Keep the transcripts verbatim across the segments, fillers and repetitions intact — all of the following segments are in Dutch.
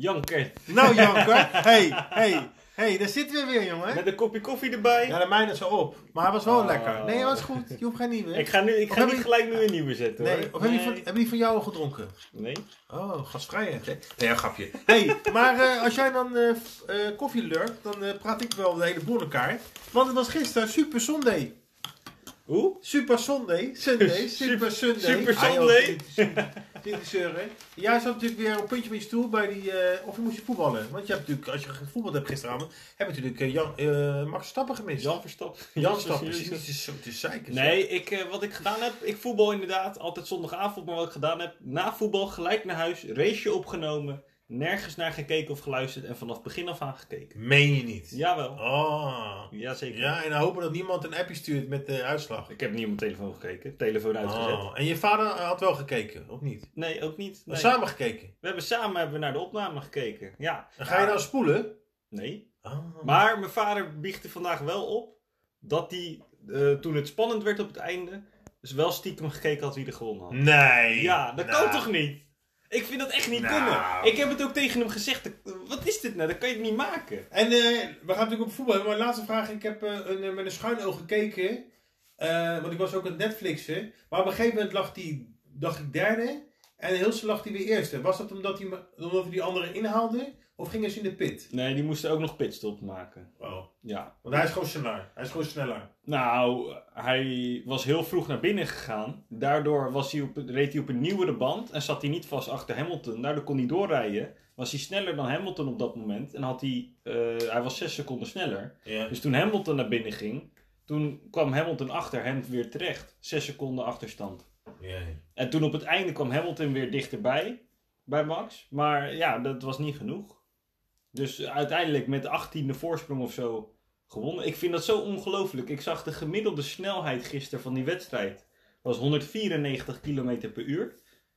Janker. Nou Janker, hey, hey, hey, daar zitten we weer jongen. Met een kopje koffie erbij. Ja, de mijne is zo op. Maar hij was wel Oh. lekker. Nee, hij was goed. Je hoeft geen nieuwe. Ik ga, nu, ik Of ga heb niet je- gelijk nu een nieuwe zetten Nee, hoor. of heb je, van, heb je die van jou al gedronken? Nee. Oh, gastvrijheid hè? Nee, een grapje. Hey, maar uh, als jij dan uh, uh, koffie lurkt, dan uh, praat ik wel de hele boel in elkaar. Want het was gisteren Super Sunday. Hoe? Super Sunday. Sunday. Super Sunday. Super Ah, joh, Sunday. Dit is zeuren. Jij zat natuurlijk weer op een puntje van je stoel bij die... Uh, of je moest je voetballen. Want je hebt natuurlijk, als je gevoetbald hebt gisteravond, heb je natuurlijk uh, Jan, uh, Max Stappen gemist. Jan Verstappen. Jan Stappen. Het is zo te zeiken. Nee, ik, uh, wat ik gedaan heb, ik voetbal inderdaad, altijd zondagavond, maar wat ik gedaan heb, na voetbal gelijk naar huis, raceje opgenomen, nergens naar gekeken of geluisterd en vanaf begin af aan gekeken. Meen je niet? Jawel. Oh. Jazeker. Ja, en dan hopen dat niemand een appje stuurt met de uitslag. Ik heb niet op mijn telefoon gekeken, telefoon uitgezet. Oh. En je vader had wel gekeken, of niet? Nee, ook niet. We Nee. samen gekeken. We hebben samen hebben we naar de opname gekeken. Ja. En ga je dan spoelen? Nee. Oh. Maar mijn vader biechtte vandaag wel op dat hij, uh, toen het spannend werd op het einde, dus wel stiekem gekeken had wie er gewonnen had. Nee. Ja, dat Nou. kan toch niet? Ik vind dat echt niet Nou. kunnen. Ik heb het ook tegen hem gezegd. Wat is dit nou? Dat kan je niet maken. En uh, we gaan natuurlijk op voetbal hebben. Maar laatste vraag. Ik heb uh, een, uh, met een schuin oog gekeken. Uh, want ik was ook aan het Netflixen. Maar op een gegeven moment lag die, dacht ik derde. En heel snel lag hij weer eerste. Was dat omdat hij, omdat hij die andere inhaalde? Of gingen ze in de pit? Nee, die moesten ook nog pitstop maken. Oh. Ja. Want hij is gewoon sneller. Hij is gewoon sneller. Nou, hij was heel vroeg naar binnen gegaan. Daardoor was hij op, reed hij op een nieuwere band. En zat hij niet vast achter Hamilton. Daardoor kon hij doorrijden. Was hij sneller dan Hamilton op dat moment. En had hij, uh, hij was zes seconden sneller. Ja. Dus toen Hamilton naar binnen ging, toen kwam Hamilton achter hem weer terecht. Zes seconden achterstand. Ja. En toen op het einde kwam Hamilton weer dichterbij. Bij Max. Maar ja, dat was niet genoeg. Dus uiteindelijk met achttiende voorsprong of zo gewonnen. Ik vind dat zo ongelooflijk. Ik zag de gemiddelde snelheid gisteren van die wedstrijd. Was honderdvierennegentig kilometer per uur.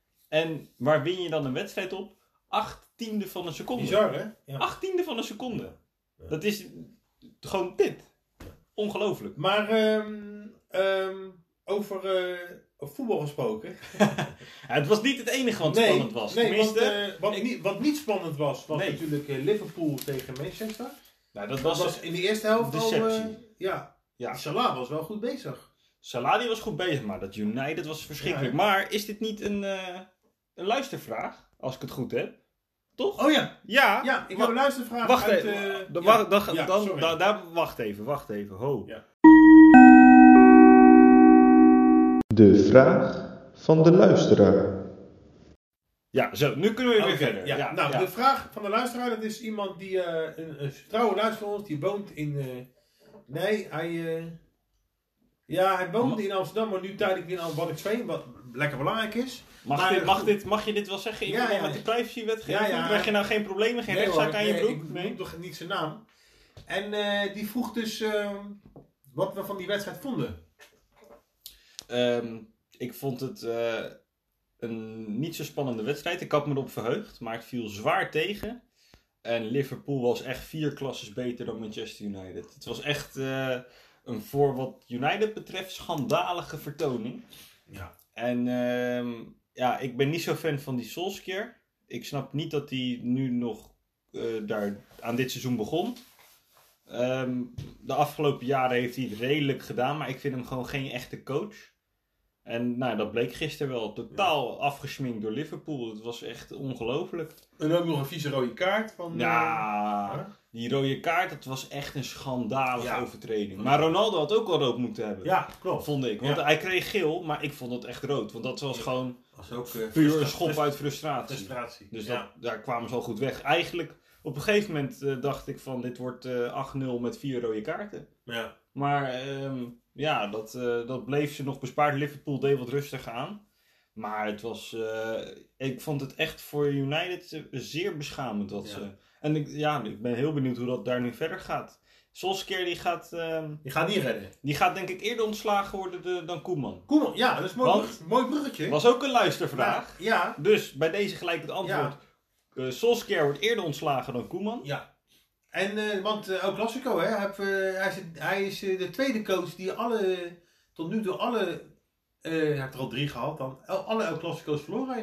En waar win je dan een wedstrijd op? Achttiende van een seconde. Bizar hè? Ja. Achttiende van een seconde. Ja. Dat is gewoon dit. Ongelooflijk. Maar um, um, over uh, voetbal gesproken. Ja, het was niet het enige wat nee, spannend was. Nee, Tenminste, want, uh, wat, ik... niet, wat niet spannend was, was Nee. natuurlijk uh, Liverpool tegen Manchester. Nou, dat Dat was, was in de eerste helft al... deceptie. Uh, ja, Ja. Salah was wel goed bezig. Salah die was goed bezig, maar dat United was verschrikkelijk. Ja, maar is dit niet een, uh, een luistervraag? Als ik het goed heb. Toch? Oh ja, Ja. ja ik Wa- heb een luistervraag Wacht uit... even. Uh, Dan, ja, wacht- dan, ja, dan, sorry. da- daar, wacht even, wacht even. Ho. Ja. De vraag van de luisteraar. Ja, zo. Nu kunnen we weer Oké, verder. ja. Ja, Nou, ja. de vraag van de luisteraar, dat is iemand die... Uh, een, een trouwe luisteraar van ons, die woont in... Uh, nee, hij... Uh, ja, hij woonde in Amsterdam, maar nu tijdelijk weer in Waddinxveen, wat lekker belangrijk is. Mag, maar, dit, mag, goed. dit, mag je dit wel zeggen in Ja, verband ja. met de privacywetgeving? Ja, ja. Krijg je nou geen problemen, geen rechtszaak hoor, aan je nee, broek? Ik Nee. noem toch niet zijn naam. En uh, die vroeg dus uh, wat we van die wedstrijd vonden. Um, ik vond het uh, een niet zo spannende wedstrijd. Ik had me erop verheugd, maar het viel zwaar tegen. En Liverpool was echt vier klasses beter dan Manchester United. Het was echt uh, een voor wat United betreft schandalige vertoning. Ja. En uh, ja, ik ben niet zo fan van die Solskjaer. Ik snap niet dat hij nu nog uh, daar aan dit seizoen begon. Um, de afgelopen jaren heeft hij het redelijk gedaan, maar ik vind hem gewoon geen echte coach. En nou, dat bleek gisteren wel totaal ja. afgesminkt door Liverpool. Het was echt ongelooflijk. En ook nog een vieze rode kaart van... Ja, uh, huh? die rode kaart, dat was echt een schandalige ja. overtreding. Maar Ronaldo had ook wel rood moeten hebben. Ja, klopt. Vond ik. Want ja. hij kreeg geel, maar ik vond het echt rood. Want dat was ja. gewoon was ook, uh, puur een schop uit frustratie. frustratie. Dus ja. dat, daar kwamen ze al goed weg. Eigenlijk, op een gegeven moment uh, dacht ik van, dit wordt uh, acht nul met vier rode kaarten. Ja. Maar um, ja, dat, uh, dat bleef ze nog bespaard. Liverpool deed wat rustiger aan. Maar het was, uh, ik vond het echt voor United zeer beschamend. Wat ja. ze, en ik, ja, ik ben heel benieuwd hoe dat daar nu verder gaat. Solskjaer die gaat... Um, die gaat niet redden. Die gaat denk ik eerder ontslagen worden de, dan Koeman. Koeman, ja, dat is een mooi, Want, brug, mooi bruggetje. Was ook een luistervraag. Ja. ja. Dus bij deze gelijk het antwoord. Ja. Uh, Solskjaer wordt eerder ontslagen dan Koeman. Ja. En, uh, want uh, ook Classico, hè, hij, uh, hij is, hij is uh, de tweede coach die alle, tot nu toe alle, uh, hij heeft er al drie gehad, dan alle El Clasico's verloren heeft.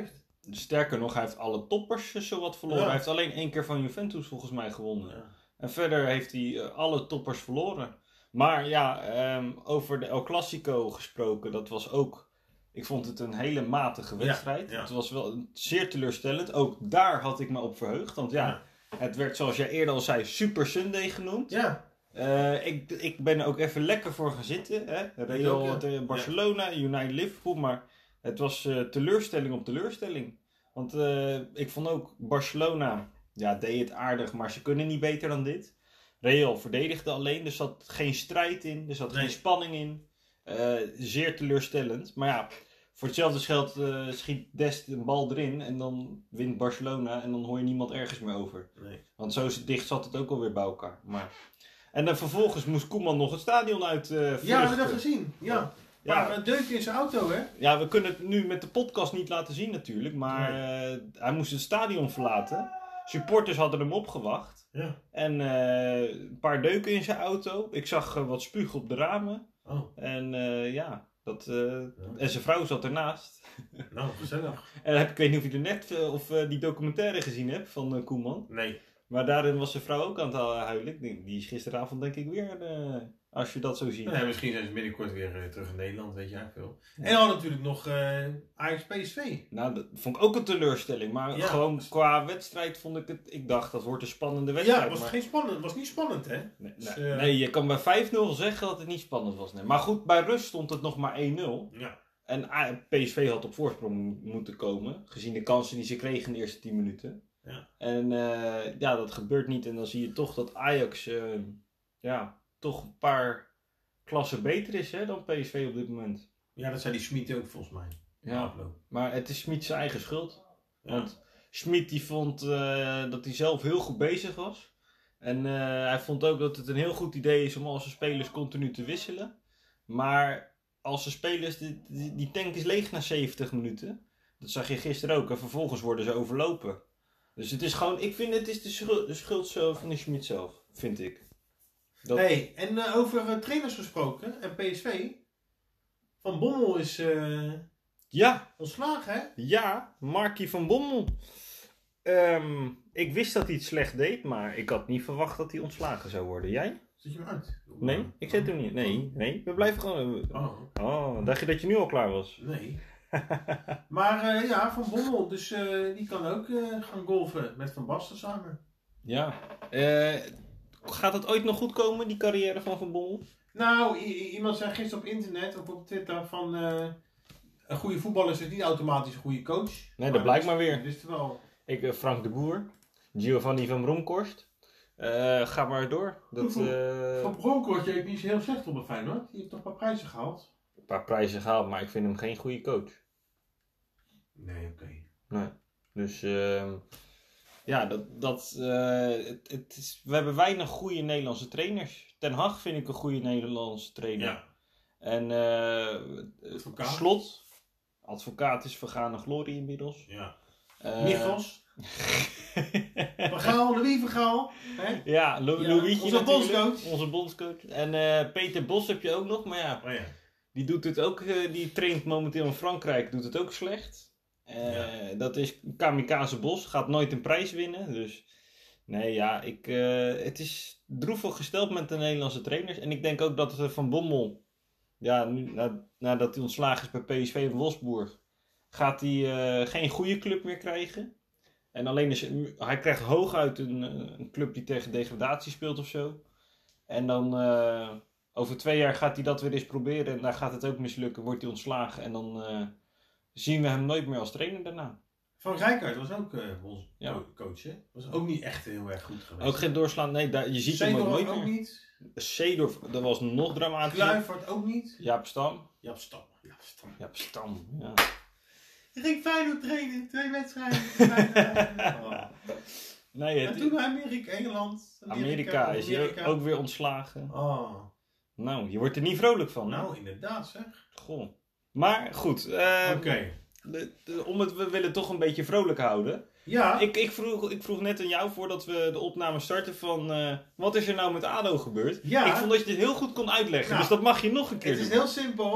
sterker nog, hij heeft alle toppers zowat verloren. Ja. Hij heeft alleen één keer van Juventus volgens mij gewonnen. Ja. En verder heeft hij uh, alle toppers verloren. Maar ja, um, over de El Clasico gesproken, dat was ook... Ik vond het een hele matige wedstrijd. Ja, ja. Het was wel zeer teleurstellend. Ook daar had ik me op verheugd. Want ja, ja. het werd zoals jij eerder al zei, Super Sunday genoemd. Ja. Uh, ik, ik ben er ook even lekker voor gaan zitten. Hè? Real ook, ja. Barcelona, ja. United Liverpool. Maar het was uh, teleurstelling op teleurstelling. Want uh, ik vond ook Barcelona, ja, deed het aardig, maar ze kunnen niet beter dan dit. Real verdedigde alleen, er zat geen strijd in, er zat nee. geen spanning in. Uh, zeer teleurstellend. Maar ja, voor hetzelfde geld uh, schiet Dest een bal erin en dan wint Barcelona en dan hoor je niemand ergens meer over. Nee. Want zo dicht zat het ook alweer bij elkaar. Maar... En dan vervolgens moest Koeman nog het stadion uit uh, vluchten. Ja, we hebben dat gezien. Ja. Ja. Maar een deuk in zijn auto, hè? Ja, we kunnen het nu met de podcast niet laten zien natuurlijk. Maar nee. uh, hij moest het stadion verlaten. Supporters hadden hem opgewacht. Ja. En uh, een paar deuken in zijn auto. Ik zag uh, wat spuug op de ramen. Oh. En uh, ja, dat, uh, ja, en zijn vrouw zat ernaast. Nou, gezellig. En heb, ik weet niet of je er net uh, of uh, die documentaire gezien hebt van uh, Koeman. Nee. Maar daarin was zijn vrouw ook aan het huilen. Die, die is gisteravond denk ik weer, uh, als je dat zo ziet. Nee, misschien zijn ze binnenkort weer uh, terug in Nederland, weet je eigenlijk veel. Ja. En dan natuurlijk nog uh, Ajax P S V. Nou, dat vond ik ook een teleurstelling. Maar ja. gewoon qua wedstrijd vond ik het... Ik dacht, dat wordt een spannende wedstrijd. Ja, het was, maar... geen spannend, was niet spannend, hè? Nee, dus, uh... nee, je kan bij vijf nul zeggen dat het niet spannend was. Nee. Maar goed, bij rust stond het nog maar één nul. Ja. En P S V had op voorsprong moeten komen. Gezien de kansen die ze kregen in de eerste tien minuten. Ja. En uh, ja, dat gebeurt niet. En dan zie je toch dat Ajax uh, ja, toch een paar klassen beter is hè, dan P S V op dit moment. Ja, dat zei die Schmid ook volgens mij. Ja, maar het is Schmid zijn eigen schuld. Ja. Want Schmid die vond uh, dat hij zelf heel goed bezig was. En uh, hij vond ook dat het een heel goed idee is om al zijn spelers continu te wisselen. Maar als de spelers, die, die, die tank is leeg na zeventig minuten. Dat zag je gisteren ook. En vervolgens worden ze overlopen. Dus het is gewoon, ik vind het is de schuld, de schuld zo van de Schmid zelf, vind ik. Dat... Hey, en uh, over uh, trainers gesproken en P S V. Van Bommel is uh, ja. ontslagen, hè? Ja, Markie van Bommel. Um, ik wist dat hij het slecht deed, maar ik had niet verwacht dat hij ontslagen zou worden. Jij? Zet je hem uit? Nee, ik zet hem niet. Nee, nee, we blijven gewoon... Oh, oh dacht je dat je nu al klaar was? Nee. Maar uh, ja, Van Bommel, dus uh, die kan ook uh, gaan golfen met Van Basten samen. Ja. Uh, gaat het ooit nog goed komen, die carrière van Van Bommel? Nou, i- iemand zei gisteren op internet of op Twitter van... Uh, een goede voetballer is dus niet automatisch een goede coach. Nee, dat blijkt maar weer. Wist wel. Ik, uh, Frank de Boer, Giovanni van Bronckhorst. Uh, ga maar door. Dat, uh... Van Bronckhorst deed niet zo heel slecht op een Feyenoord. Die heeft toch een paar prijzen gehaald? Een paar prijzen gehaald, maar ik vind hem geen goede coach. Nee, oké. Okay. Nee. Dus uh, ja, dat, dat, uh, het, het is, we hebben weinig goede Nederlandse trainers. Ten Hag vind ik een goede Nederlandse trainer. Ja. En uh, advocaat. Slot, advocaat is vergane glorie inmiddels. Ja. Uh, Michels. Van Gaal, Louis van Gaal. Hè? Ja, Lo- ja, Louietje onze bondscoach. Onze bondscoach. En uh, Peter Bos heb je ook nog, maar ja, oh ja. die doet het ook, uh, die traint momenteel in Frankrijk, doet het ook slecht. Uh, ja. Dat is Kamikaze Bos, gaat nooit een prijs winnen. Dus nee, ja, ik, uh, het is droevig gesteld met de Nederlandse trainers. En ik denk ook dat uh, Van Bommel, ja, nu, na, nadat hij ontslagen is bij P S V in Wolfsburg, gaat hij uh, geen goede club meer krijgen. En alleen is, hij krijgt hooguit een, een club die tegen degradatie speelt of zo. En dan uh, over twee jaar gaat hij dat weer eens proberen. En dan gaat het ook mislukken, wordt hij ontslagen. En dan uh, zien we hem nooit meer als trainer daarna. Van Rijkaard was ook uh, ons ja. coach, hè? Was ook niet echt heel erg goed geweest. Ook geen doorslaan, nee, daar, je ziet Seedorf hem ook nooit ook meer. niet. Seedorf, dat was nog dramatischer. Kluivert ook niet. Jaap Stam. Jaap Stam. Jaap Stam. Jaap Stam, ja. Ik ging Feyenoord trainen, twee wedstrijden. oh. Nee, het... En toen Amerika, Engeland. Amerika, Amerika is hier ook weer ontslagen. Oh. Nou, je wordt er niet vrolijk van. Nou, hè? inderdaad zeg. Goh. Maar goed. Uh, Oké. Okay. Om het, we willen toch een beetje vrolijk houden. Ja. Ik, ik, vroeg, ik vroeg net aan jou voordat we de opname starten van... Uh, wat is er nou met ADO gebeurd? Ja. Ik vond dat je dit heel goed kon uitleggen. Nou, dus dat mag je nog een keer doen. Het doen. is heel simpel.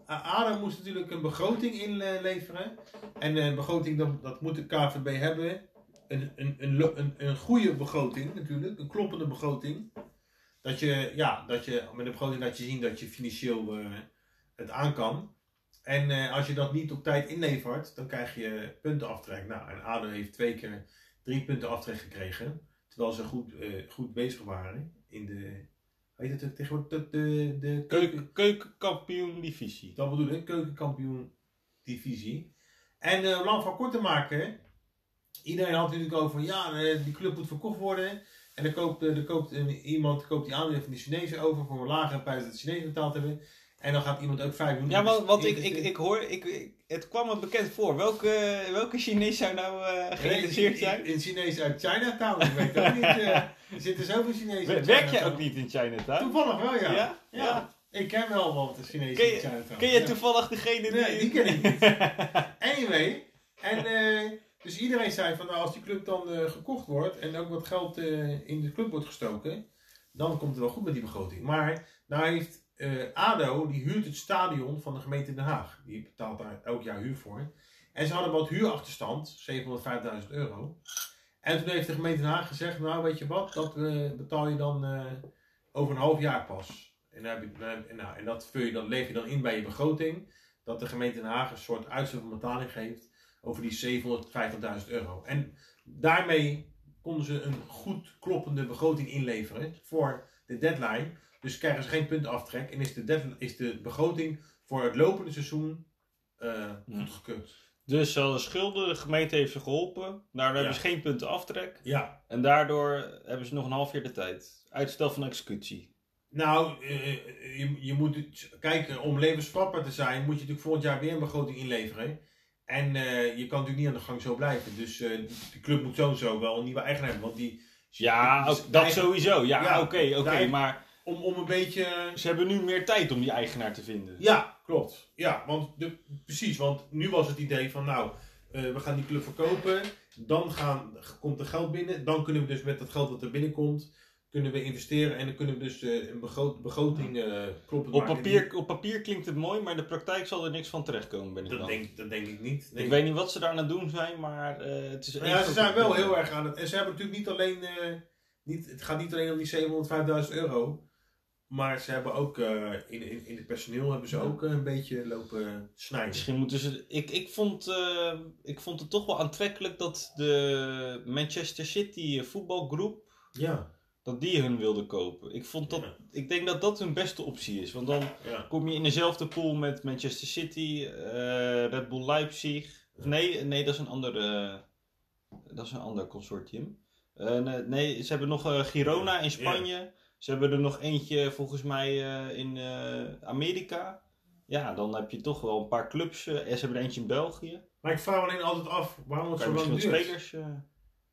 ADO moest natuurlijk een begroting inleveren. En een begroting, dat, dat moet de K V B hebben. Een, een, een, een, een goede begroting natuurlijk, een kloppende begroting. Dat je, ja, dat je met een begroting laat je zien dat je financieel uh, het aan kan. En uh, als je dat niet op tijd inlevert, dan krijg je puntenaftrek. Nou, en ADO heeft twee keer drie punten aftrek gekregen. Terwijl ze goed, uh, goed bezig waren in de... Weet je het tegenwoordig? De, de, de Keuken, keukenkampioen divisie. Dat bedoel ik, keukenkampioen divisie. En uh, lang van kort te maken, iedereen had natuurlijk over, ja, uh, die club moet verkocht worden. En dan koopt, uh, dan koopt uh, iemand koopt die aandelen van de Chinezen over voor een lagere prijs dat de Chinezen betaald hebben. En dan gaat iemand ook vijf miljoen... Ja, want, want ik, ik, ik hoor, ik, ik, het kwam me bekend voor. Welke, welke Chinees zou nou uh, geïnteresseerd zijn? In, in Chinees uit Chinatown, ik weet ook niet. Uh, er zitten zoveel Chinezen uit Werk jij ook niet in Chinatown? Toevallig wel, ja. Ja? Ja. Ja. Ik ken wel wat Chinezen Ken je, in Chinatown. ken je ja. toevallig degene die... Nee, die ken ik niet. Anyway, en uh, dus iedereen zei van nou, als die club dan uh, gekocht wordt en ook wat geld uh, in de club wordt gestoken, dan komt het wel goed met die begroting. Maar nou heeft uh, ADO, die huurt het stadion van de gemeente Den Haag. Die betaalt daar elk jaar huur voor. En ze hadden wat huurachterstand, zevenhonderdvijfduizend euro. En toen heeft de gemeente Den Haag gezegd, nou weet je wat, dat uh, betaal je dan uh, over een half jaar pas. En, dan heb je, uh, nou, en dat vul je dan, leef je dan in bij je begroting. Dat de gemeente Den Haag een soort uitstel van betaling geeft over die zevenhonderdvijftigduizend euro. En daarmee konden ze een goed kloppende begroting inleveren voor de deadline. Dus krijgen ze geen puntenaftrek en is de, deadline, is de begroting voor het lopende seizoen uh, goedgekeurd. Dus ze hadden schulden, de gemeente heeft ze geholpen. Daardoor Ja. hebben ze geen puntenaftrek. Ja. En daardoor hebben ze nog een half jaar de tijd. Uitstel van executie. Nou, uh, je, je moet het, kijken, om levensvatbaar te zijn, moet je natuurlijk volgend jaar weer een begroting inleveren. En uh, je kan natuurlijk niet aan de gang zo blijven. Dus uh, de club moet sowieso wel een nieuwe eigenaar hebben. Want die, Ja, dus ook, dat eigen- sowieso. Ja, Ja, oké, oké. daar- Maar om, om een beetje... ze hebben nu meer tijd om die eigenaar te vinden. Ja, klopt. Ja, want de, precies. Want nu was het idee van, nou, uh, we gaan die club verkopen. Dan gaan, komt er geld binnen. Dan kunnen we dus met dat geld wat er binnenkomt, kunnen we investeren. En dan kunnen we dus uh, een begroot, begroting uh, kloppen Op maken. papier, op papier klinkt het mooi, maar in de praktijk zal er niks van terechtkomen, ben ik Dat dan. denk, dat denk ik niet. Nee. Ik weet niet wat ze daar aan het doen zijn, maar uh, het is... Nou één ja, ze grote zijn wel probleem. heel erg aan het... En ze hebben natuurlijk niet alleen... Uh, niet, het gaat niet alleen om die zevenhonderdvijfduizend euro. Maar ze hebben ook... Uh, in, in, in het personeel hebben ze ook uh, een beetje lopen snijden. Misschien moeten ze... Ik, ik, vond, uh, ik vond het toch wel aantrekkelijk dat de Manchester City voetbalgroep, Ja. dat die hun wilde kopen. Ik, vond dat, Ja. ik denk dat dat hun beste optie is. Want dan Ja. kom je in dezelfde pool met Manchester City, uh, Red Bull Leipzig. Of nee, nee, dat is een ander, uh, dat is een ander consortium. Uh, nee, nee, ze hebben nog uh, Girona in Spanje. Ja. Ze hebben er nog eentje volgens mij uh, in uh, Amerika. Ja, dan heb je toch wel een paar clubs. Uh, ze hebben er eentje in België. Maar ik vraag me alleen altijd af waarom het Kan zo je lang misschien wat duurt. spelers... Uh,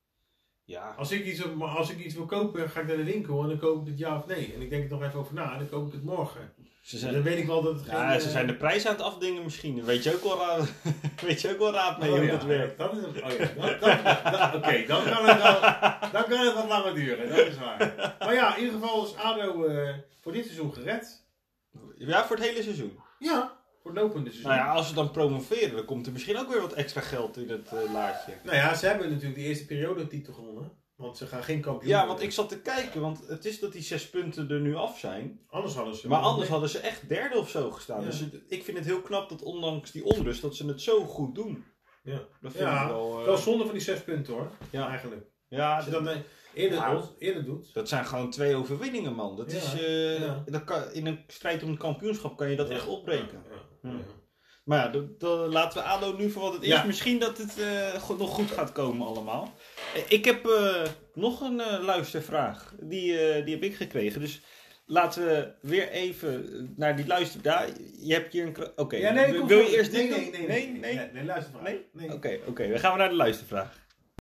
ja. Als ik, iets, als ik iets wil kopen, ga ik naar de winkel en dan koop ik het ja of nee. En ik denk er nog even over na en dan koop ik het morgen. Ze En zijn, dan weet ik wel dat het ja, geen... ze uh, zijn de prijs aan het afdingen misschien. Daar weet je ook wel raad, weet je ook wel raad mee oh, hoe ja, dat werkt. Dat is een, oh ja, dat, dat, dat, oké, okay, dan, kan het wel- dan kan het wat langer duren, dat is waar. Maar ja, in ieder geval is ADO uh, voor dit seizoen gered. Ja, voor het hele seizoen. Ja, voor het lopende seizoen. Nou ja, als ze dan promoveren, dan komt er misschien ook weer wat extra geld in het uh, laadje. Nou ja, ze hebben natuurlijk de eerste periode titel gewonnen. Want ze gaan geen kampioen Ja, worden. want ik zat te kijken, want het is dat die zes punten er nu af zijn. Anders hadden ze... Maar anders hadden ze echt derde of zo gestaan. Ja. Dus het- ik vind het heel knap dat ondanks die onrust, dat ze het zo goed doen. Ja, Dat vind ja ik wel... uh, wel zonde van die zes punten hoor. Ja. Eigenlijk. ja, Als je dat eh, eerder, Ja. doet, eerder doet. dat zijn gewoon twee overwinningen, man. Dat Ja, is, uh, ja. dat kan, in een strijd om het kampioenschap kan je dat Ja, echt opbreken. Ja, ja, ja. Ja. Maar ja, dat- dat- laten we ADO nu voor wat het is. Ja. Misschien dat het uh, go- nog goed gaat komen allemaal. Eh, Ik heb uh, nog een uh, luistervraag. Die, uh, die heb ik gekregen. Dus laten we weer even naar die luister... Ja, je hebt hier een... kra- Oké, Ja, nee, wil kom wil je voor. eerst nee, dit nee, doen? nee, Nee? nee, Nee? nee, nee, luister maar. Nee? Nee. Oké, oké. Dan gaan we naar de luistervraag.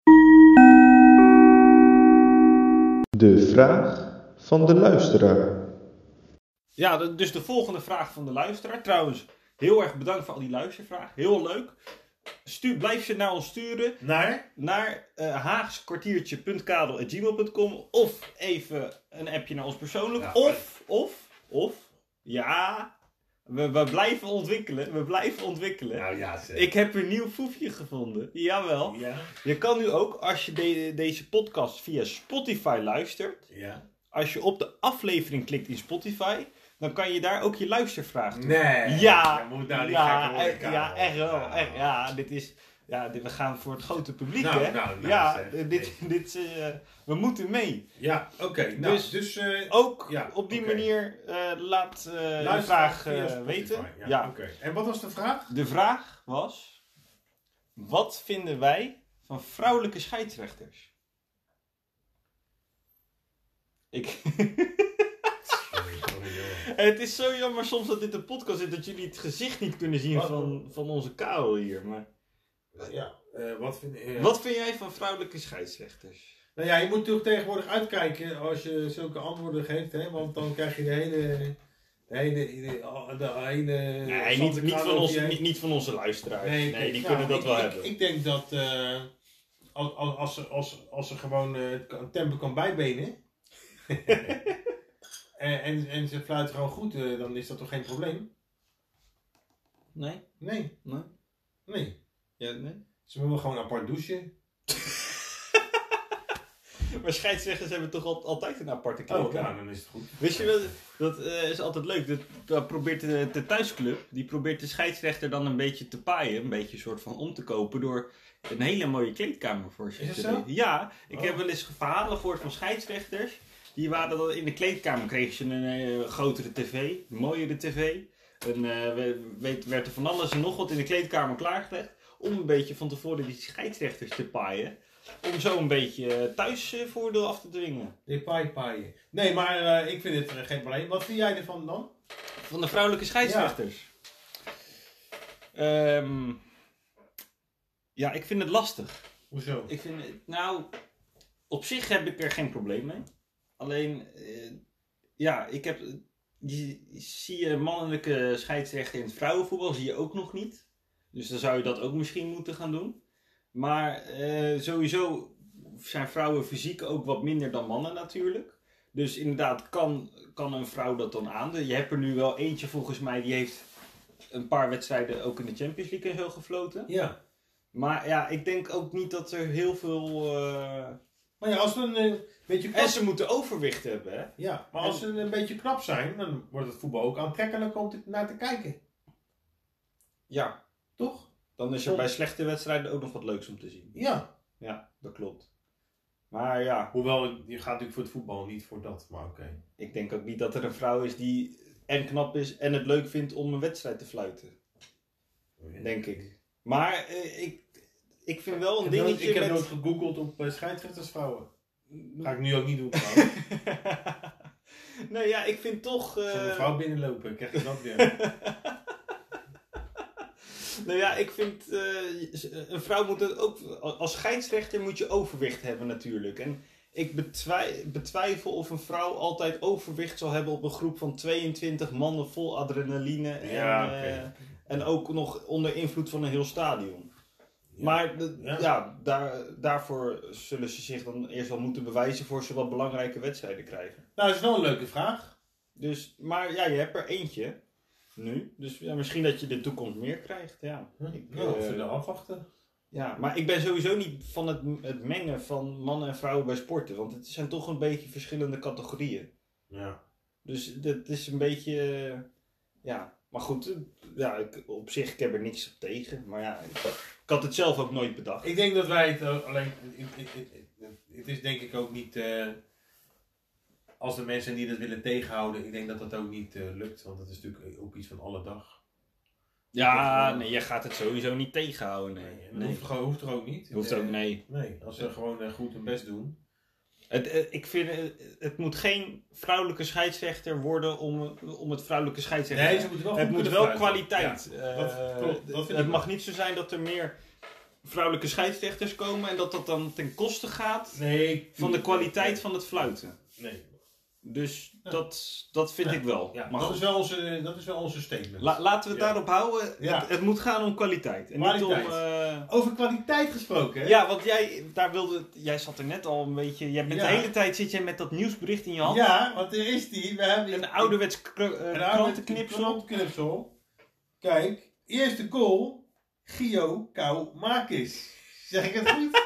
De vraag van de luisteraar. Ja, de- dus de volgende vraag van de luisteraar. Trouwens, heel erg bedankt voor al die luistervragen. Heel leuk. Stuur, blijf ze naar ons sturen. Naar? Naar uh, haagskwartiertje punt kadel apenstaartje gmail punt com of even een appje naar ons persoonlijk. Ja, of, of, of, ja, We, we blijven ontwikkelen, we blijven ontwikkelen. Nou ja, zeg. Ik heb een nieuw foefje gevonden. Jawel. Ja. Je kan nu ook, als je de, deze podcast via Spotify luistert, Ja. als je op de aflevering klikt in Spotify, dan kan je daar ook je luistervraag doen. Nee. Ja, Je moet nou niet ja, gek worden, echt, Karel. ja, echt wel. Nou. Echt, ja, dit is, ja, dit, we gaan voor het grote publiek, Nou, hè? nou, nou, ja, zeg. dit, dit, eh, we moeten mee. Ja, oké. Okay. Nou, Dus- dus... eh, Ook Ja, op die oké. manier uh, laat uh, de luister vraag via uh, Spotify. weten. Ja, Ja. oké. Okay. En wat was de vraag? De vraag was: wat vinden wij van vrouwelijke scheidsrechters? Ik. Sorry, sorry, joh. Het is zo jammer soms dat dit een podcast is dat jullie het gezicht niet kunnen zien Wat? van, van onze Karel hier. Maar... Ja, uh, wat vind uh, Wat vind jij van vrouwelijke scheidsrechters? Nou ja, je moet natuurlijk tegenwoordig uitkijken als je zulke antwoorden geeft, hè, want dan krijg je de hele... De hele... De, de hele Nee, niet, niet, van onze, niet, niet van onze luisteraars. Nee, Nee, die nou, kunnen dat ik, wel ik, hebben. Ik denk dat uh, als, als, als, ze, als, als ze gewoon uh, een tempo kan bijbenen en, en, en ze fluiten gewoon goed, uh, dan is dat toch geen probleem? Nee? Nee. Nee? Nee. Ja, nee? Ze willen gewoon apart douchen. Maar scheidsrechters hebben toch al, altijd een aparte Oh, kleedkamer? ja, dan is het goed. Wist je wel, dat uh, is altijd leuk. Dat, dat probeert de, de thuisclub, die probeert de scheidsrechter dan een beetje te paaien, een beetje een soort van om te kopen door een hele mooie kleedkamer voor zich Is te dat zo? regelen. Ja, ik Oh. heb wel eens verhalen gehoord van scheidsrechters. Die waren dan in de kleedkamer, kregen ze een uh, grotere tv, een mooiere tv. En uh, weet, werd er van alles en nog wat in de kleedkamer klaargelegd. Om een beetje van tevoren die scheidsrechters te paaien. Om zo een beetje thuisvoordeel af te dwingen. Die paai paaien. Nee, maar uh, ik vind het uh, geen probleem. Wat vind jij ervan dan? Van de vrouwelijke scheidsrechters? Ja, um, ja ik vind het lastig. Hoezo? Ik vind het, nou, op zich heb ik er geen probleem mee. Alleen, uh, ja, ik heb, je, zie je mannelijke scheidsrechter in het vrouwenvoetbal, zie je ook nog niet. Dus dan zou je dat ook misschien moeten gaan doen. Maar uh, sowieso zijn vrouwen fysiek ook wat minder dan mannen natuurlijk. Dus inderdaad kan, kan een vrouw dat dan aan. Je hebt er nu wel eentje volgens mij, die heeft een paar wedstrijden ook in de Champions League en zo gefloten. Ja. Maar ja, ik denk ook niet dat er heel veel... Uh... Maar ja, als we een uh, beetje knap... En ze moeten overwicht hebben, hè? Ja, maar als ze een beetje knap zijn, dan wordt het voetbal ook aantrekkelijk om te, naar te kijken. Ja. Toch? Dan is er bij slechte wedstrijden ook nog wat leuks om te zien. Ja. Ja, dat klopt. Maar ja. Hoewel, je gaat natuurlijk voor het voetbal, niet voor dat, maar oké. Okay. Ik denk ook niet dat er een vrouw is die en knap is en het leuk vindt om een wedstrijd te fluiten. Ja. Denk ik. Maar uh, ik, ik vind wel een ik dingetje nooit, Ik heb met... nooit gegoogeld op uh, scheidsrechtersvrouwen. Ga ik nu ook niet doen trouwens. Nee, ja, ik vind toch... Uh... Als een vrouw binnenlopen, krijg je dat weer. Nou ja, ik vind, uh, een vrouw moet het ook, als scheidsrechter moet je overwicht hebben natuurlijk. En ik betwij, betwijfel of een vrouw altijd overwicht zal hebben op een groep van tweeëntwintig mannen vol adrenaline. En, ja, okay. uh, en ook nog onder invloed van een heel stadion. Ja. Maar de, ja. Ja, daar, daarvoor zullen ze zich dan eerst wel moeten bewijzen voor ze wat belangrijke wedstrijden krijgen. Nou, dat is wel een leuke vraag. Dus, maar ja, je hebt er eentje. Nu. Dus ja, misschien dat je de toekomst meer krijgt. Ja, hm, ik, nou, we uh, zullen afwachten. Ja, maar ik ben sowieso niet van het, het mengen van mannen en vrouwen bij sporten. Want het zijn toch een beetje verschillende categorieën. Ja. Dus dat is een beetje... Uh, ja, maar goed. Uh, ja, ik, op zich, ik heb er niks op tegen. Maar ja, ik, ik had het zelf ook nooit bedacht. Ik denk dat wij het uh, alleen... Het is denk ik ook niet... Uh, als de mensen die dat willen tegenhouden, ik denk dat dat ook niet uh, lukt. Want dat is natuurlijk ook iets van alle dag. Ja, nee, je gaat het sowieso niet tegenhouden. Nee, nee, dat nee. Hoeft, gewoon, hoeft er ook niet. Hoeft ook, nee. Nee, als ze gewoon uh, goed hun best doen. Het, het, ik vind, het, het moet geen vrouwelijke scheidsrechter worden om, om het vrouwelijke scheidsrechter... Nee, ze moeten wel goed Het moet wel fluiten. Kwaliteit. Ja, dat, uh, klopt, dat vind het ik mag wel. niet zo zijn dat er meer vrouwelijke scheidsrechters komen en dat dat dan ten koste gaat nee, van de kwaliteit van het fluiten. Nee. Dus Ja. dat, dat vind Ja. ik wel. Ja, maar dat, goed, is wel onze, dat is wel onze statement. La- laten we het Ja. daarop houden. Ja. Het, het moet gaan om kwaliteit. En Kwaliteit. niet om... eh, Over kwaliteit gesproken, hè? Ja, want jij, daar wilde, jij zat er net al een beetje... Jij bent Ja. de hele tijd zit jij met dat nieuwsbericht in je hand. Ja, want er is die. We hebben Een ouderwets kr- eh, een ouderwets krantenknipsel. krantenknipsel. Kijk, eerste goal. Gio Kaumakis. Zeg ik het goed?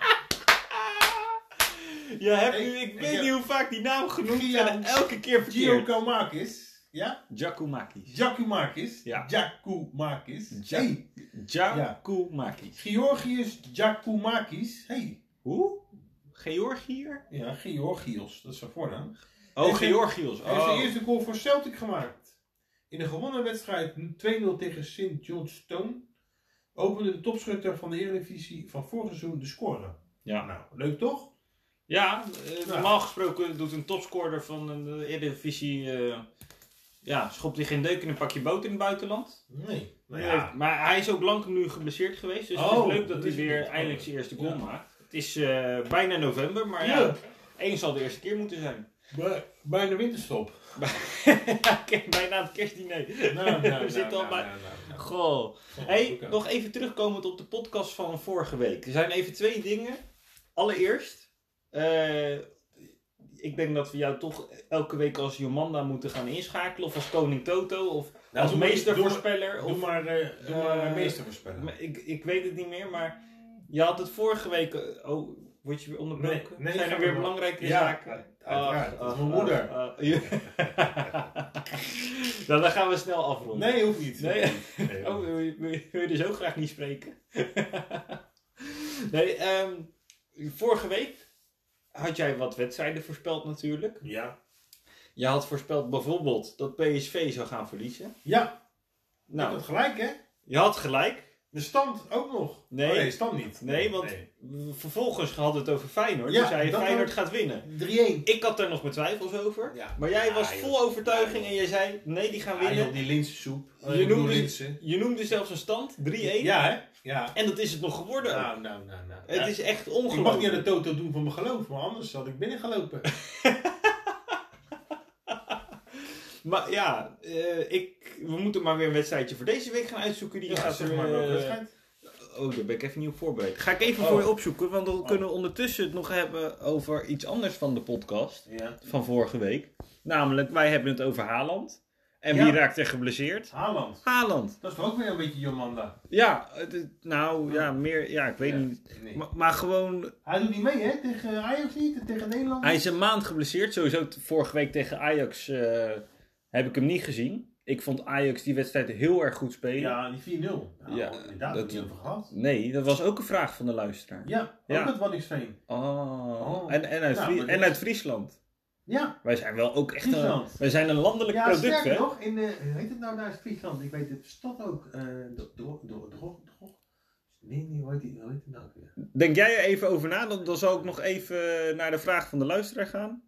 Je hebt Ik- nu, ik ik weet heb- niet hoe vaak die naam genoemd Gio- en elke keer Gio verkeerd. Kaumakis. Ja? Giacomakis. Giacomakis. Ja. Giacomakis. Ja. Hey, Giacomakis. Georgius Giacomakis. Hey. Hoe? Georgiër? Ja, Georgios. Dat is zijn voornaam. Oh, Hij heeft- Georgios. Hij heeft zijn Oh. eerste goal voor Celtic gemaakt. In een gewonnen wedstrijd twee nul tegen Sint Johnstone opende de topschutter van de Eredivisie van vorig seizoen de score. Ja. Nou, leuk toch? Ja, eh, normaal gesproken doet een topscorer van een Eredivisie... eh ja, schopt hij geen deuk in een pakje boter in het buitenland. Nee. Nou Nee, ja. Maar hij is ook lang nu geblesseerd geweest. Dus het Oh, is leuk dat dat hij is weer goed. eindelijk zijn eerste goal Ja. maakt. Het is eh, bijna november, maar ja, Ja. één zal de eerste keer moeten zijn. Bij- Bijna winterstop. Ja, bijna aan het kerstdiner. Nou, nou, We zitten al nou, bij... nou, nou, nou. Goh. Oh, Hey, oké. nog even terugkomend op de podcast van vorige week. Er zijn even twee dingen. Allereerst, eh, ik denk dat we jou toch elke week als Jomanda moeten gaan inschakelen. Of als koning Toto, of Nou, als doe maar- meestervoorspeller. Doe Of, maar, eh doe maar eh, eh, meester voorspellen. maar ik, ik weet het niet meer, maar je had het vorige week... eh, oh, word je weer onderbroken? Nee, nee, zijn ga er weer maar. belangrijke Ja, zaken? uiteraard. Ach, Dat is ach, mijn moeder. ach, ach. Ja. Nou, dan gaan we snel afronden. Nee, hoeft niet. Nee. Nee, Oh, wil je, wil je- wil je er zo graag niet spreken? Nee, ehm, vorige week had jij wat wedstrijden voorspeld natuurlijk. Ja. Je had voorspeld bijvoorbeeld dat P S V zou gaan verliezen. Ja. Nou, Nou, dat gelijk, hè? je had gelijk. De stand ook nog. Nee. Oh, nee, stand niet. Nee, want vervolgens hadden we het over Feyenoord. Ja, Toen zei je dat Feyenoord ook. gaat winnen. drie-één. Ik had daar nog mijn twijfels over. Ja. Maar jij Ja, was joh. vol overtuiging Ja, en jij zei nee, die gaan Ja, winnen. joh, die linzensoep. Je Je noemt noemde- linzen. Je noemde zelfs een stand, drie-één. Ja, hè? Ja. En dat is het nog geworden. Nou, nou, nou, nou. Het Ja. is echt Ik mag niet aan ongelooflijk. de toto doen van mijn geloof, maar anders had ik binnengelopen. Maar ja, eh, ik, we moeten maar weer een wedstrijdje voor deze week gaan uitzoeken. Die Ja, gaat zeg er, maar welke eh, wedstrijd. Oh, daar ben ik even niet op voorbereid. Ga ik even Oh. voor je opzoeken, want dan Oh. kunnen we ondertussen het nog hebben over iets anders van de podcast Ja. van vorige week. Namelijk, wij hebben het over Haaland. En Ja. wie raakt er geblesseerd? Haaland. Haaland. Dat is toch ook weer een beetje Jomanda. Ja, het is- nou ja, meer, ja, ik weet Ja. niet. Nee. Maar, maar gewoon, Hij doet niet mee, hè? Tegen Ajax niet, tegen Nederland. hij is een maand geblesseerd. Sowieso t- vorige week tegen Ajax eh, heb ik hem niet gezien. Ik vond Ajax die wedstrijd heel erg goed spelen. Ja, die vier nul. Nou, Ja, inderdaad, dat- dat niet over gehad. Nee, dat was ook een vraag van de luisteraar. Ja, ook Ja. met Waddinxveen. Oh. Oh. En, en, uit Nou, Frie- maar en dit- uit Friesland. Ja. Wij zijn wel ook echt een, Friesland. wij zijn een landelijk Ja, product, sterker hè? nog, in, uh, hoe heet het nou daar in Friesland? Ik weet het stad ook. eh do, do, do, do, do, nee, nee, hoe heet, die, hoe heet het nou ook weer? Denk jij er even over na, dan, dan zal ik nog even naar de vraag van de luisteraar gaan.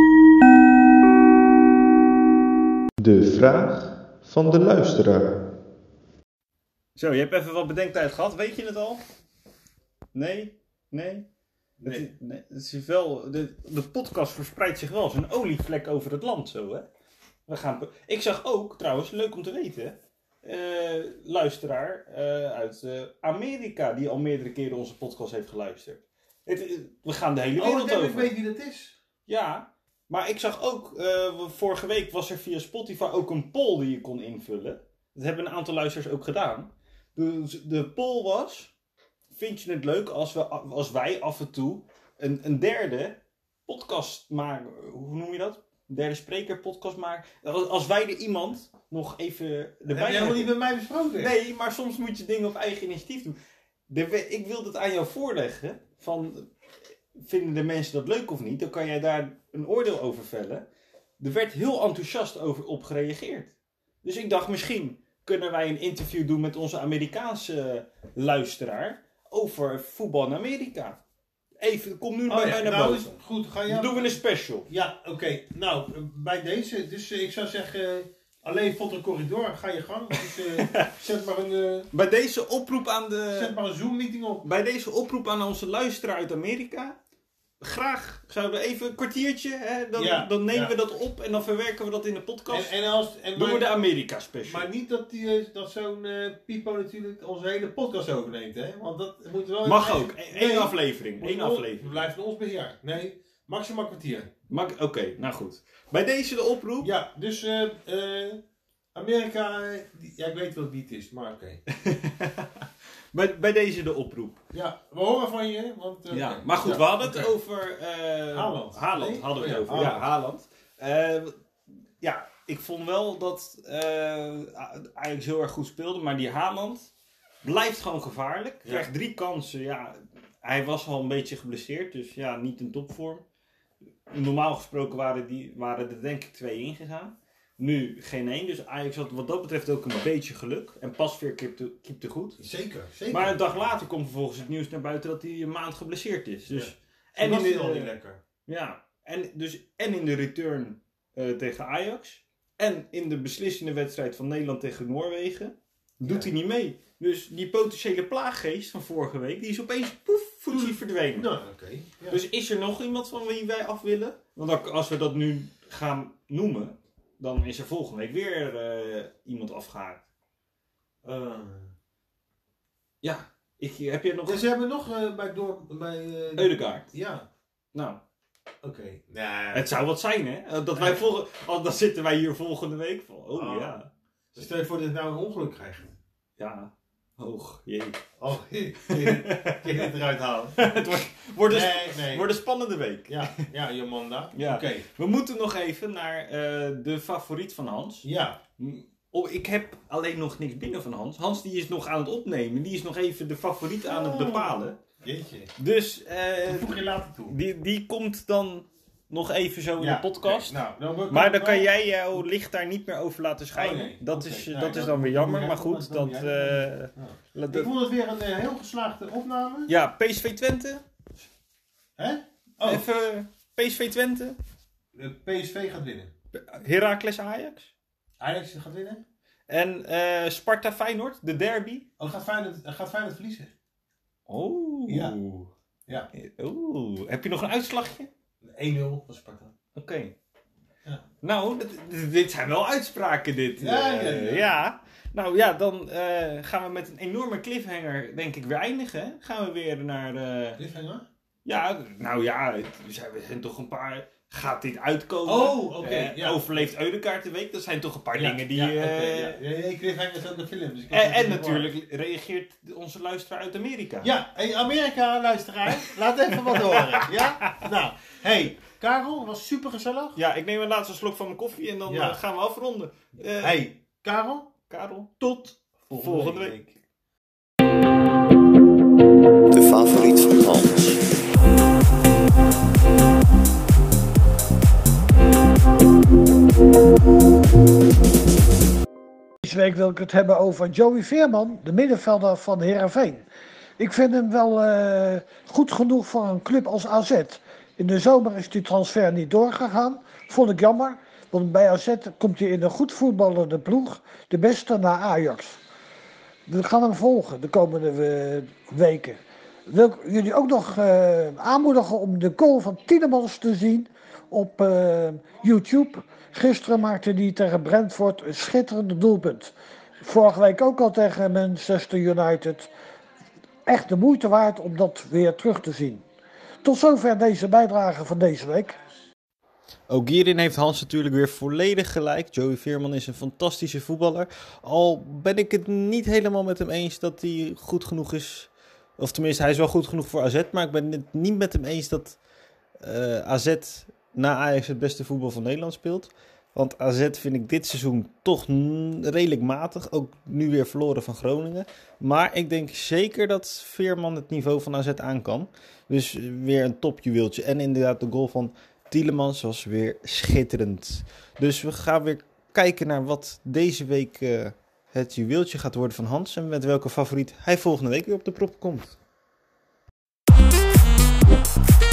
De vraag van de luisteraar. Zo, je hebt even wat bedenktijd gehad, weet je het al? Nee? Nee? Het, is, nee, het is wel, de, de podcast verspreidt zich wel als een olievlek over het land, zo hè? We gaan, ik zag ook, trouwens, leuk om te weten, eh, luisteraar eh, uit eh, Amerika die al meerdere keren onze podcast heeft geluisterd. Het, eh, we gaan de hele Oh, wereld ik denk over. ik weet wie dat is. Ja, maar ik zag ook, eh, vorige week was er via Spotify ook een poll die je kon invullen. Dat hebben een aantal luisteraars ook gedaan. Dus de poll was, vind je het leuk als, we, als wij af en toe een, een derde podcast maken? Hoe noem je dat? Een derde spreker podcast maken? Als, als wij er iemand nog even Dat heb erbij je helemaal niet met mij besproken. Nee, maar soms moet je dingen op eigen initiatief doen. De, we- ik wil het aan jou voorleggen. Van, vinden de mensen dat leuk of niet? Dan kan jij daar een oordeel over vellen. Er werd heel enthousiast over, op gereageerd. Dus ik dacht, misschien kunnen wij een interview doen met onze Amerikaanse luisteraar over voetbal in Amerika. Even, kom nu Oh, bij ja, mij naar nou, boven. is goed. Ga je... Dan doen we een special. Ja, oké. Nou, eh, bij deze. Dus eh, ik zou zeggen, eh, alleen Fotter Corridor, ga je gang. Dus, eh, zet, maar een, eh, Bij deze oproep aan de... zet maar een Zoom-meeting op. Bij deze oproep aan onze luisteraar uit Amerika. graag zouden we even een kwartiertje, hè, dan, Ja, dan nemen ja. we dat op en dan verwerken we dat in de podcast. En, en als, en Doen we maar, de Amerika special. maar niet dat, die, eh, dat zo'n eh, Pipo natuurlijk onze hele podcast overneemt, hè? Want dat moet wel... Mag even- ook, Eén Nee, aflevering. moet Eén wel- aflevering. Blijft in ons beheer. Nee, maximaal kwartier. Mag- Oké, okay, nou goed. Bij deze de oproep. Ja, dus eh eh, Amerika, eh, die- ja ik weet wel wie het is, maar oké. bij, bij deze de oproep. Ja, we horen van je, want... eh, Ja, oké. maar goed, Ja, we hadden het oké. over... eh, Haaland. Haaland Nee? hadden we het Oh over. ja, Ja, Haaland. Eh, ja, ik vond wel dat eh Ajax heel erg goed speelde, maar die Haaland blijft gewoon gevaarlijk. Ja. Krijgt drie kansen. Ja, hij was al een beetje geblesseerd, dus ja, niet in topvorm. Normaal gesproken waren, die, waren er denk ik twee ingegaan. Nu geen één, dus Ajax had wat dat betreft ook een beetje geluk. En Pasveer keepte, keepte goed. Zeker, zeker. Maar een dag later komt vervolgens het nieuws naar buiten dat hij een maand geblesseerd is. Dus, Ja. en, was in hij al niet de, lekker. ja, en, dus, en in de return uh, tegen Ajax. En in de beslissende wedstrijd van Nederland tegen Noorwegen. Doet Ja. hij niet mee. Dus die potentiële plaaggeest van vorige week, die is opeens poef, voetsie verdwenen. Nou, oké. Ja. Dus is er nog iemand van wie wij af willen? Want dan- als we dat nu gaan noemen, dan is er volgende week weer uh, iemand afgehaakt. Eh, Ja, ik, heb jij nog dus een? ze hebben nog eh, bij door... Bij, eh, Eudegaard. Ja, Nou, oké. Nee. het zou wat zijn, hè? Dat wij volgen, al, dan zitten wij hier volgende week van. Oh Ah. ja. Dus stel je voor dat het nou een ongeluk krijgt. Ja, hoog, jee. Oh, kun je kun je het eruit halen? Het wordt, wordt, een, Nee, nee. wordt een spannende week. Ja, ja, Jomanda. Ja. Oké. We moeten nog even naar uh, de favoriet van Hans. Ja. Oh, ik heb alleen nog niks binnen van Hans. Hans die is nog aan het opnemen. Die is nog even de favoriet aan het bepalen. Jeetje. Dus Dat uh, voeg je later toe. die, die komt dan nog even zo in Ja, de podcast. oké. Nou, dan wil ik Maar ook dan wel- kan jij jouw licht daar niet meer over laten schijnen. Oh, nee. Dat, Oké. is, Nee, dat is dat- dan weer dat jammer. doe Maar jij, goed, dat doe dat... jij. eh, Ja. laat- Ik vond het weer een uh, heel geslaagde opname. Ja, P S V Twente. Hè? Oh, Even P S V Twente. de P S V gaat winnen. Heracles Ajax. Ajax gaat winnen. En uh, Sparta Feyenoord, de derby. Oh, gaat Feyenoord, gaat Feyenoord verliezen? Oh. Ja. Ja. Oeh. Heb je nog een uitslagje? één nul voor Sparta. Oké. Okay. Ja. Nou, dit, dit zijn wel uitspraken dit. Ja, uh, ja, ja. ja. Nou ja, dan uh, gaan we met een enorme cliffhanger denk ik weer eindigen. Hè? Gaan we weer naar... Uh... Cliffhanger? Ja, nou ja, er zijn, er zijn toch een paar... Gaat dit uitkomen? Oh, oké. Okay, uh, ja. Overleeft Eudegaard de week? Dat zijn toch een paar ja, dingen die... Ja, uh... okay, ja. Nee, Cliffhanger is ook een film. Dus ik en en natuurlijk reageert onze luisteraar uit Amerika. Ja, hey, Amerika luisteraar. Laat even wat horen. Ja? Nou, hey, Karel, was super gezellig. Ja, ik neem een laatste slok van mijn koffie en dan Ja. uh, gaan we afronden. Uh, Hey, Karel, Karel, tot volgende, volgende week. week. De favoriet van Hans. Deze week wil ik het hebben over Joey Veerman, de middenvelder van Heerenveen. Ik vind hem wel uh, goed genoeg voor een club als A Z. In de zomer is die transfer niet doorgegaan. Vond ik jammer, want bij A Z komt hij in een goed voetballende ploeg, de beste na Ajax. We gaan hem volgen de komende uh, weken. Wil ik jullie ook nog uh, aanmoedigen om de goal van Tielemans te zien op uh, YouTube. Gisteren maakte hij tegen Brentford een schitterend doelpunt. Vorige week ook al tegen Manchester United. Echt de moeite waard om dat weer terug te zien. Tot zover deze bijdrage van deze week. Ook hierin heeft Hans natuurlijk weer volledig gelijk. Joey Veerman is een fantastische voetballer. Al ben ik het niet helemaal met hem eens dat hij goed genoeg is. Of tenminste, hij is wel goed genoeg voor A Z. Maar ik ben het niet met hem eens dat uh, A Z na Ajax het beste voetbal van Nederland speelt. Want A Z vind ik dit seizoen toch redelijk matig. Ook nu weer verloren van Groningen. Maar ik denk zeker dat Veerman het niveau van A Z aan kan. Dus weer een topjuweeltje. En inderdaad de goal van Tielemans was weer schitterend. Dus we gaan weer kijken naar wat deze week uh, het juweeltje gaat worden van Hans. En met welke favoriet hij volgende week weer op de prop komt.